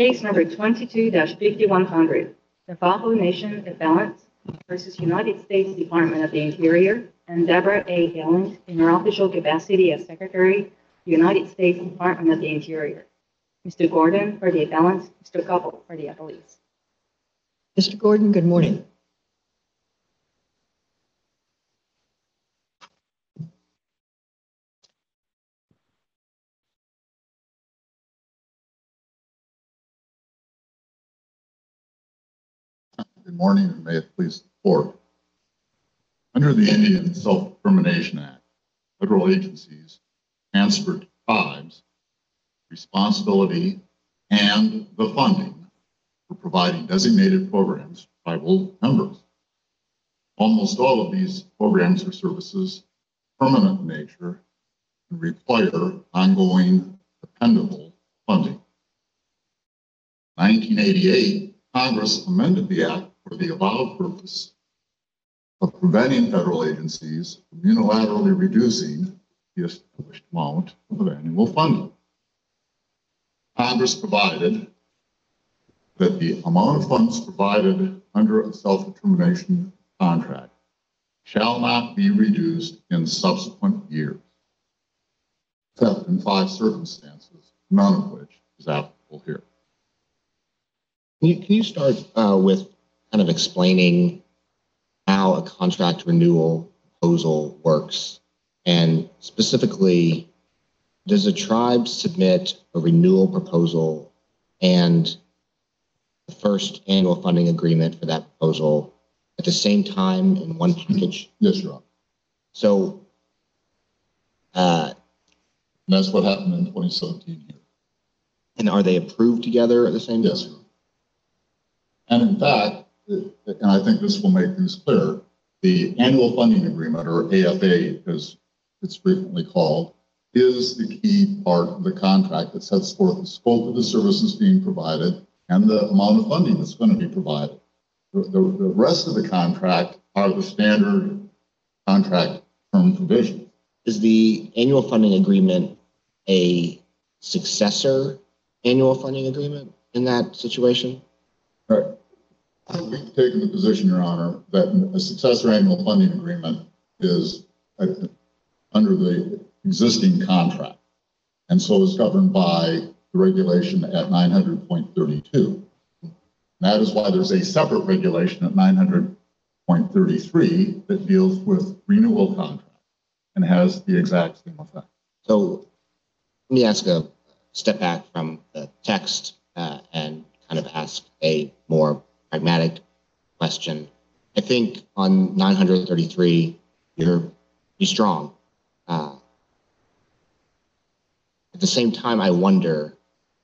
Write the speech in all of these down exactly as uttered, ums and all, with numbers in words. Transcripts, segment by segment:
Case number twenty-two dash fifty-one hundred, Navajo Nation Appellant versus United States Department of the Interior, and Deborah A. Gallant in her official capacity as Secretary, United States Department of the Interior. Mister Gordon for the appellant, Mister Koppel for the appellees. Mister Gordon, good morning. Good morning, and may it please the court. Under the Indian Self-Determination Act, federal agencies transfer to tribes responsibility and the funding for providing designated programs to tribal members. Almost all of these programs or services are permanent in nature and require ongoing, dependable funding. In nineteen eighty-eight, Congress amended the act for the avowed purpose of preventing federal agencies from unilaterally reducing the established amount of annual funding. Congress provided that the amount of funds provided under a self-determination contract shall not be reduced in subsequent years, except in five circumstances, none of which is applicable here. Can you, can you start uh, with kind of explaining how a contract renewal proposal works? And specifically, does a tribe submit a renewal proposal and the first annual funding agreement for that proposal at the same time in one package? Yes, Your Honor. So, uh, and that's what happened in twenty seventeen here. And are they approved together at the same time? Yes, sir. And in fact, and I think this will make things clear, the annual funding agreement, or A F A as it's frequently called, is the key part of the contract that sets forth the scope of the services being provided and the amount of funding that's going to be provided. The, the, the rest of the contract are the standard contract term provisions. Is the annual funding agreement a successor annual funding agreement in that situation? Right. We've taken the position, Your Honor, that a successor annual funding agreement is uh, under the existing contract, and so is governed by the regulation at nine hundred point thirty-two. That is why there's a separate regulation at nine hundred point thirty-three that deals with renewal contract and has the exact same effect. So let me ask a step back from the text uh, and kind of ask a more pragmatic question. I think on nine hundred thirty-three, you're pretty strong. Uh, at the same time, I wonder,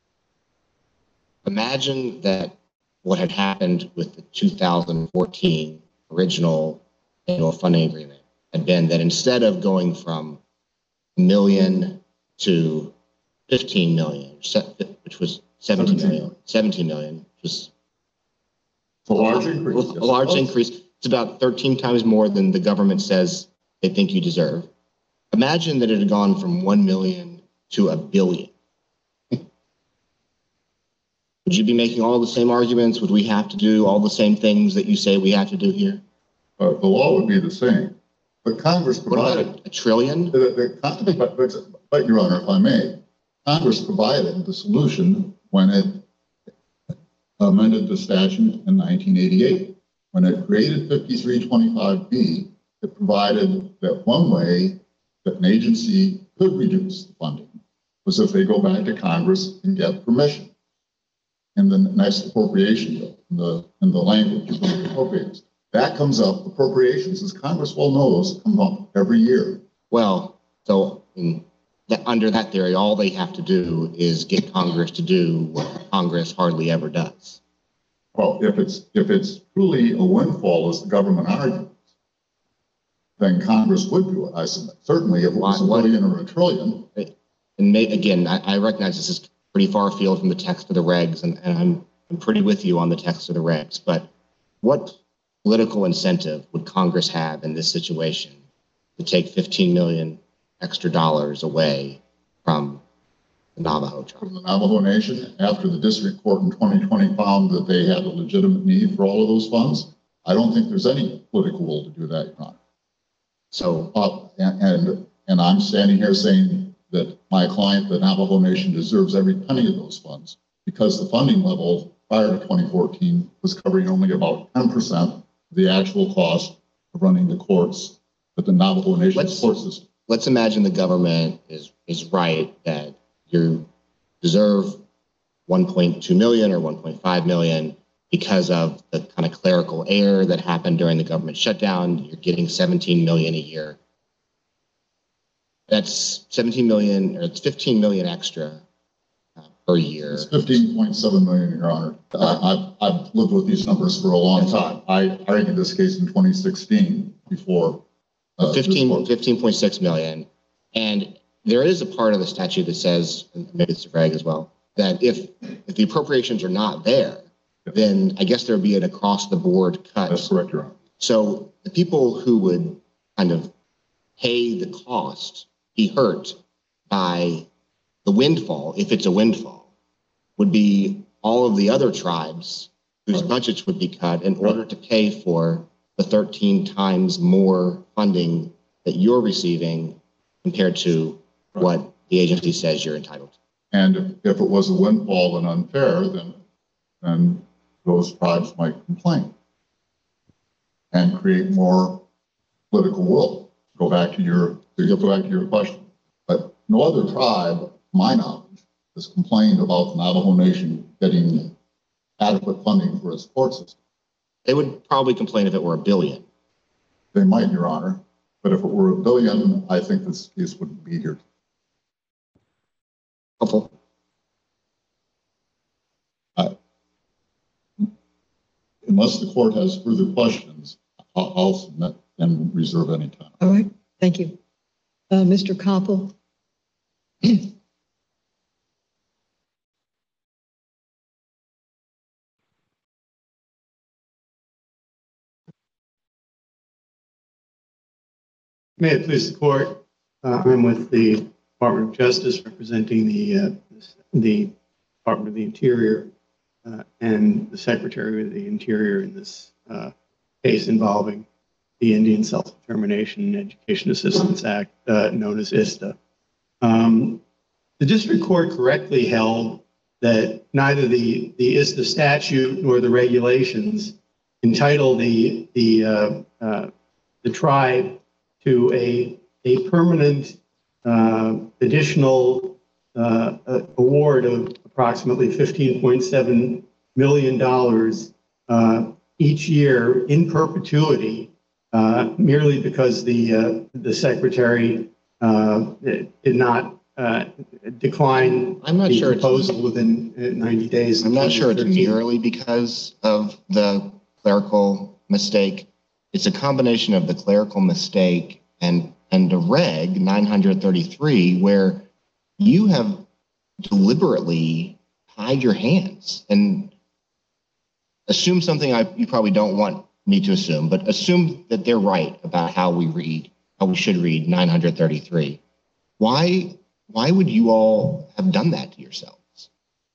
imagine that what had happened with the two thousand fourteen original annual funding agreement had been that instead of going from a million to fifteen million, which was seventeen million, seventeen million, which was a large increase. A large increase. It's about thirteen times more than the government says they think you deserve. Imagine that it had gone from one million to a billion. Would you be making all the same arguments? Would we have to do all the same things that you say we have to do here? Uh, the law would be the same, but Congress provided what about a, a trillion. The, the, but, but, but, Your Honor, if I may, Congress provided the solution when it amended the statute in nineteen eighty-eight. When it created fifty-three twenty-five B, it provided that one way that an agency could reduce the funding was if they go back to Congress and get permission in the next appropriation bill, in the, in the language of the appropriations. That comes up, appropriations, as Congress well knows, come up every year. Well, so in that, under that theory, all they have to do is get Congress to do what Congress hardly ever does. Well, if it's if it's truly a windfall, as the government argues, then Congress would do it. I submit. Certainly, if it was a billion or a trillion. And may, again, I, I recognize this is pretty far afield from the text of the regs, and, and I'm I'm pretty with you on the text of the regs. But what political incentive would Congress have in this situation to take fifteen million extra dollars away from the Navajo From tribe? the Navajo Nation, after the district court in twenty twenty found that they had a legitimate need for all of those funds, I don't think there's any political will to do that, Your Honor. So, Uh, and, and, and I'm standing here saying that my client, the Navajo Nation, deserves every penny of those funds because the funding level prior to twenty fourteen was covering only about ten percent of the actual cost of running the courts with the Navajo Nation Let's- court system. let's imagine the government is, is right that you deserve one point two million or one point five million because of the kind of clerical error that happened during the government shutdown. You're getting seventeen million a year. That's seventeen million, or it's fifteen million extra uh, per year. It's fifteen point seven million, Your Honor. I, I've, I've lived with these numbers for a long time. I argued this case in twenty sixteen before. uh, this fifteen, court. fifteen point six million. And there is a part of the statute that says, and maybe it's a reg as well, that if, if the appropriations are not there, then I guess there'd be an across the board cut. That's correct, Your Honor. So the people who would kind of pay the cost, be hurt by the windfall, if it's a windfall, would be all of the other tribes whose Right. budgets would be cut in order to pay for the thirteen times more funding that you're receiving compared to Right. what the agency says you're entitled to. And if, if it was a windfall and unfair, then, then those tribes might complain and create more political will. Go back to your, to go back to your question. But no other tribe, to my knowledge, has complained about the Navajo Nation getting adequate funding for its court system. They would probably complain if it were a billion. They might, Your Honor, but if it were a billion, I think this case wouldn't be here. Helpful. Unless the court has further questions, I'll, I'll submit and reserve any time. All right, thank you. Uh, Mister Koppel? May it please the court, uh, I'm with the Department of Justice representing the, uh, the Department of the Interior uh, and the Secretary of the Interior in this uh, case involving the Indian Self-Determination and Education Assistance Act, uh, known as ISTA. Um, the district court correctly held that neither the, the ISTA statute nor the regulations entitle the, the, uh, uh, the tribe to a, a permanent uh, additional uh, uh, award of approximately fifteen point seven million dollars uh, each year in perpetuity, uh, merely because the, uh, the secretary uh, did not uh, decline I'm not the sure it's- proposal within uh, ninety days. I'm not sure it's twenty thirteen. merely because of the clerical mistake. It's a combination of the clerical mistake and, and the reg nine hundred thirty-three, where you have deliberately tied your hands and assume something I, you probably don't want me to assume, but assume that they're right about how we read, how we should read nine hundred thirty-three. Why, why would you all have done that to yourselves?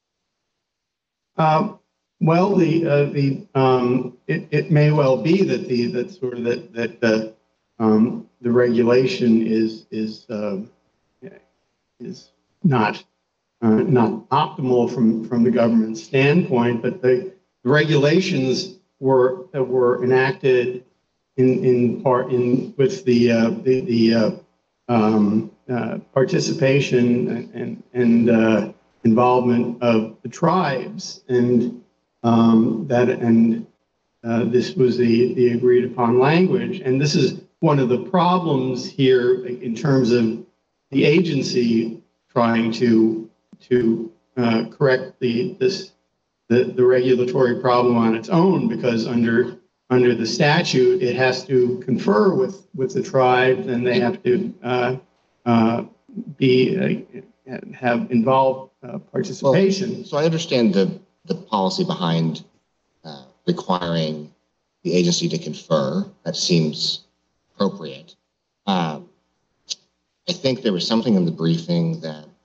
Um, well, the uh, the um, it, it may well be that the that sort of that that the um, the regulation is is um, is not uh, not optimal from from the government standpoint, but the, the regulations were that were enacted in in part in with the uh, the the uh, um, uh, participation and and, and uh, involvement of the tribes, and um, that and uh, this was the the agreed upon language, and this is one of the problems here in terms of the agency trying to to uh, correct the this the the regulatory problem on its own, because under under the statute it has to confer with with the tribe, and they have to uh, uh, be uh, have involved uh, participation. Well, so I understand the, the policy behind uh, requiring the agency to confer. That seems appropriate. Um, I think there was something in the briefing that the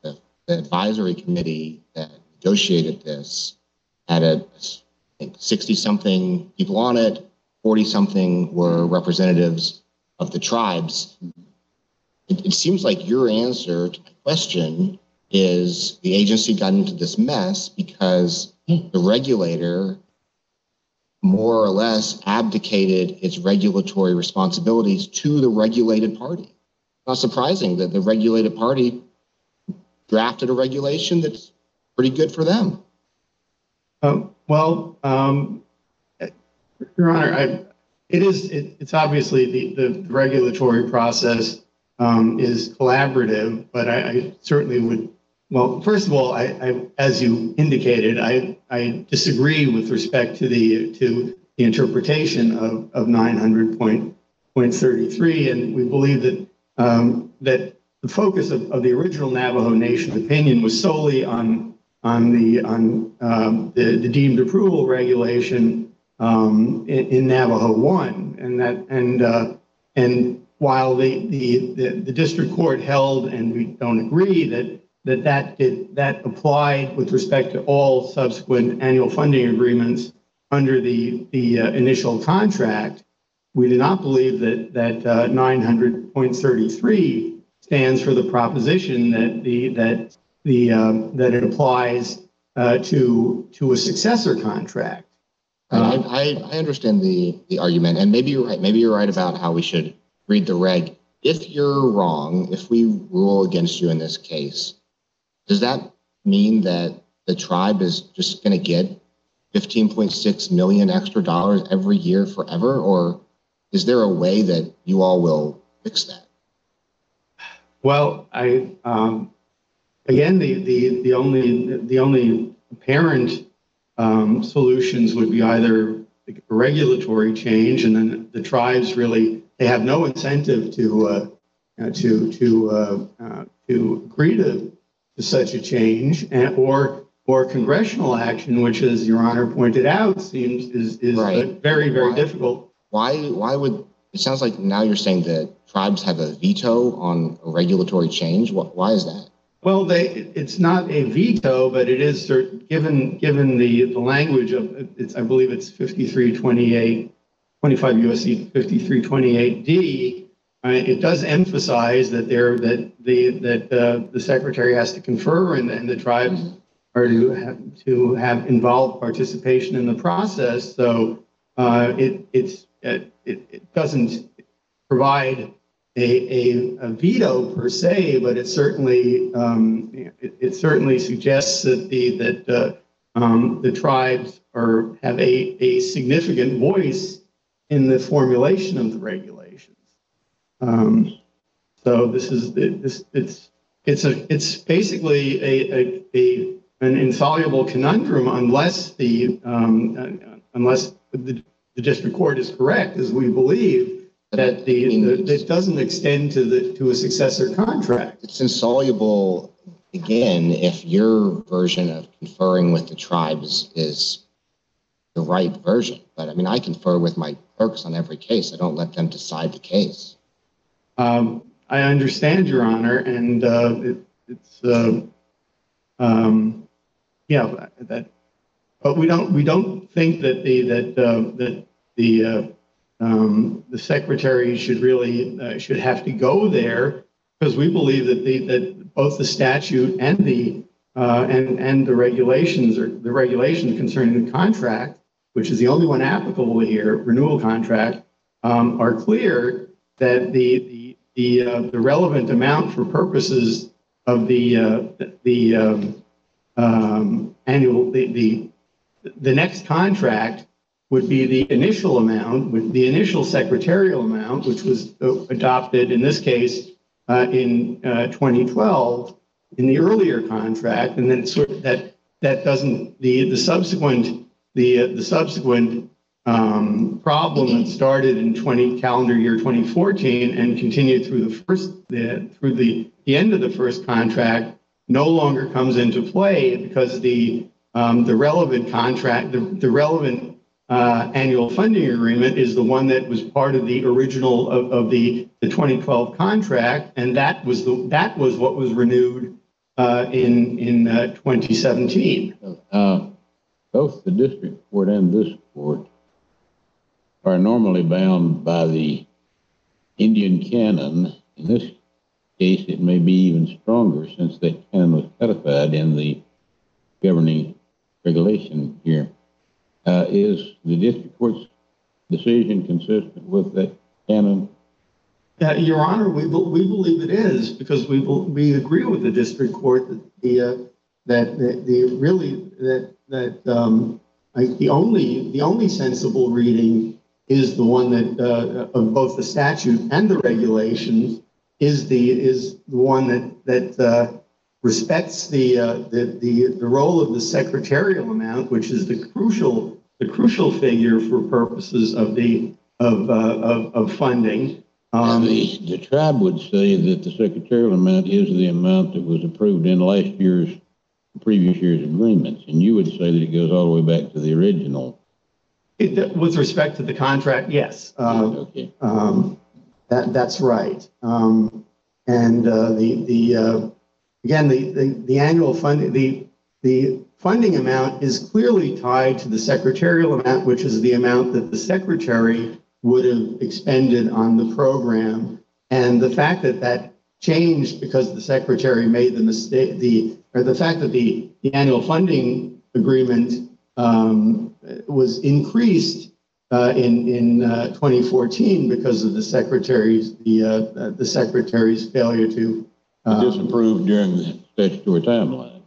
the advisory committee that negotiated this had a, I think, sixty-something people on it, forty-something were representatives of the tribes. It, it seems like your answer to my question is the agency got into this mess because the regulator more or less abdicated its regulatory responsibilities to the regulated party. Not surprising that the regulated party drafted a regulation that's pretty good for them. Uh, well, um, Your Honor, I, it is, it, it's obviously the, the regulatory process um, is collaborative, but I, I certainly would, well, first of all, I, I, as you indicated, I, I disagree with respect to the, to the interpretation of, of nine hundred point thirty-three, and we believe that, um, that the focus of, of the original Navajo Nation opinion was solely on, on the, on um, the, the deemed approval regulation um, in, in Navajo one, and that, and, uh, and while the, the, the, the district court held, and we don't agree, that that that, did, that applied with respect to all subsequent annual funding agreements under the, the uh, initial contract, we do not believe that, that uh, nine hundred point thirty-three stands for the proposition that, the, that, the, um, that it applies uh, to, to a successor contract. Uh, I, I understand the, the argument, and maybe you're right. Maybe you're right about how we should read the reg. If you're wrong, if we rule against you in this case, does that mean that the tribe is just going to get fifteen point six million extra dollars every year forever? Or is there a way that you all will fix that? Well, I, um, again, the, the, the only, the only apparent um, solutions would be either a regulatory change, and then the tribes really, they have no incentive to, uh, uh, to, to, uh, uh, to agree to to such a change, and, or or congressional action, which, as Your Honor pointed out, seems is is right. uh, very very why, difficult. Why why would it sounds like now you're saying that tribes have a veto on a regulatory change? What, why is that? Well, they it's not a veto, but it is certain, given given the the language of it's I believe it's fifty-three twenty-eight, twenty-five U S C fifty-three twenty-eight D. Uh, it does emphasize that there that the that uh, the secretary has to confer, and, and the tribes are to have to have involved participation in the process. So uh, it it's it, it doesn't provide a, a, a veto per se, but it certainly um, it, it certainly suggests that the that uh, um, the tribes are have a, a significant voice in the formulation of the regulations. Um, so this is this it's it's a it's basically a, a, a an insoluble conundrum unless the um, uh, unless the, the district court is correct, as we believe, that the, the it doesn't extend to the to a successor contract. It's insoluble again if your version of conferring with the tribes is the right version. But I mean, I confer with my clerks on every case. I don't let them decide the case. Um, I understand, Your Honor, and uh, it, it's uh, um, yeah that, but we don't we don't think that the that uh, that the uh, um, the secretary should really uh, should have to go there, because we believe that the that both the statute and the uh, and and the regulations or the regulations concerning the contract, which is the only one applicable here, renewal contract, um, are clear that the the the uh, the relevant amount for purposes of the uh, the um, um, annual the, the the next contract would be the initial amount, with the initial secretarial amount, which was uh, adopted in this case uh, in uh, twenty twelve in the earlier contract, and then sort of that that doesn't the the subsequent the uh, the subsequent Um, problem that started in twenty calendar year twenty fourteen and continued through the first the, through the, the end of the first contract no longer comes into play, because the um, the relevant contract the, the relevant uh, annual funding agreement is the one that was part of the original of, of the the twenty twelve contract, and that was the that was what was renewed uh, in, in uh, twenty seventeen. Uh, both the district court and this court are normally bound by the Indian canon. In this case, it may be even stronger since that canon was codified in the governing regulation here. Uh, is the district court's decision consistent with that canon? Uh, Your Honor, we, be- we believe it is because we, bel- we agree with the district court that the, uh, that the, the really, that, that, um, like the only, the only sensible reading is the one that, uh, of both the statute and the regulations is the, is the one that, that, uh, respects the, uh, the, the, the role of the secretarial amount, which is the crucial, the crucial figure for purposes of the, of, uh, of, of funding. Um, the, the tribe would say that the secretarial amount is the amount that was approved in last year's, previous year's agreements, and you would say that it goes all the way back to the original. It, with respect to the contract, yes. Uh, Okay. um, that, that's right. Um, and uh, the, the uh, again, the, the, the annual funding, the, the funding amount is clearly tied to the secretarial amount, which is the amount that the secretary would have expended on the program. And the fact that that changed because the secretary made the mistake, the, or the fact that the, the annual funding agreement um, was increased uh, in, in uh, twenty fourteen because of the secretary's, the, uh, the secretary's failure to um, Disapproved during the statutory timeline.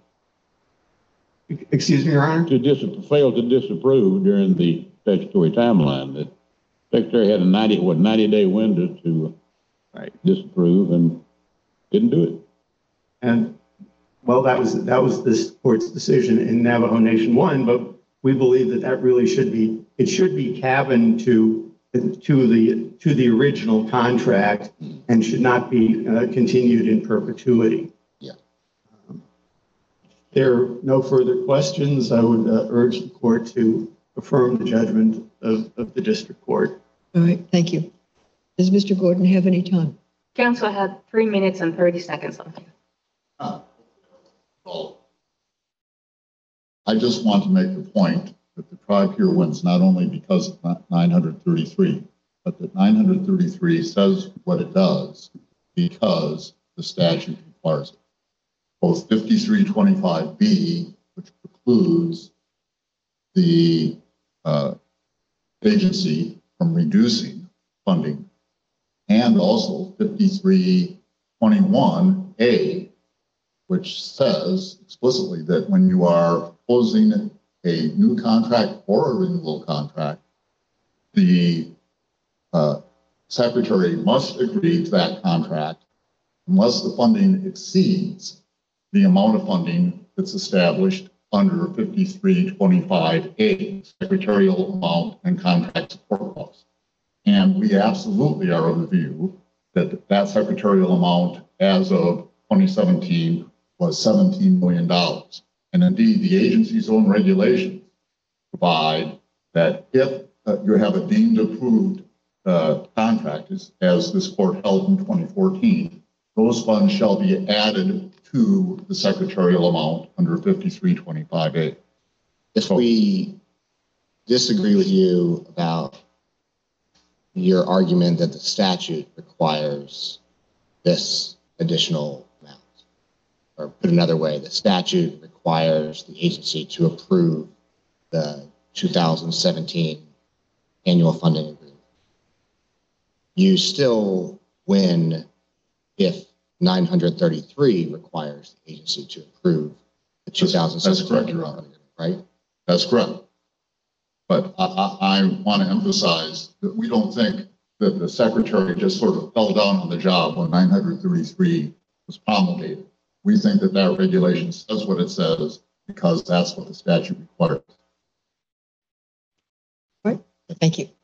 Excuse me, Your Honor? To dis fail to disapprove during the statutory timeline. The secretary had a ninety, what, ninety day window to Right. disapprove and didn't do it. And well, that was, that was this court's decision in Navajo Nation one, but we believe that that really should be, it should be cabined to, to the, to the original contract and should not be uh, continued in perpetuity. Yeah. Um, There are no further questions. I would uh, urge the court to affirm the judgment of, of the district court. All right, thank you. Does Mister Gordon have any time? Council had three minutes and thirty seconds left. Ah, well, I just want to make the point that the tribe here wins not only because of nine hundred thirty-three, but that nine hundred thirty-three says what it does because the statute requires it. Both fifty-three twenty-five B, which precludes the uh, agency from reducing funding, and also fifty-three twenty-one A, which says explicitly that when you are proposing a new contract or a renewal contract, the uh, secretary must agree to that contract unless the funding exceeds the amount of funding that's established under fifty-three twenty-five A, secretarial amount and contract support costs. And we absolutely are of the view that that secretarial amount as of twenty seventeen was seventeen million dollars. And indeed, the agency's own regulations provide that if uh, you have a deemed approved uh, contract, as, as this court held in twenty fourteen, those funds shall be added to the secretarial amount under fifty-three twenty-five A. If we disagree with you about your argument that the statute requires this additional amount, or put another way, the statute requires the agency to approve the two thousand seventeen annual funding agreement, you still win if nine hundred thirty-three requires the agency to approve the two thousand seventeen That's correct, annual Your Honor. funding agreement, right? That's correct. But I, I, I want to emphasize that we don't think that the secretary just sort of fell down on the job when nine hundred thirty-three was promulgated. We think that that regulation says what it says because that's what the statute requires. All right, thank you.